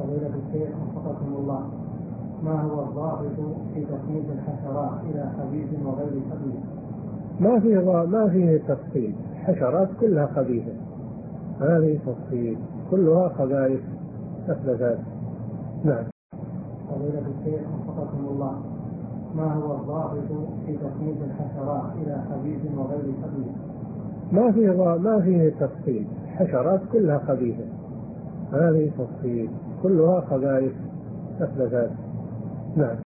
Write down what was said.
فضيلة الشيخ وفقكم الله، ما هو الضابط في تصنيف الحشرات إلى خبيث وغير خبيث؟ ما فيه تفصيل، الحشرات كلها خبيثة، ما فيه تفصيل، كلها خبائث أثبتت. نعم. فضيلة الشيخ وفقكم الله، ما هو الضابط في تصنيف الحشرات إلى خبيث وغير خبيث؟ ما فيه تفصيل، الحشرات كلها خبيثة، ما فيه تفصيل، كلها خبائث أثبتت. نعم.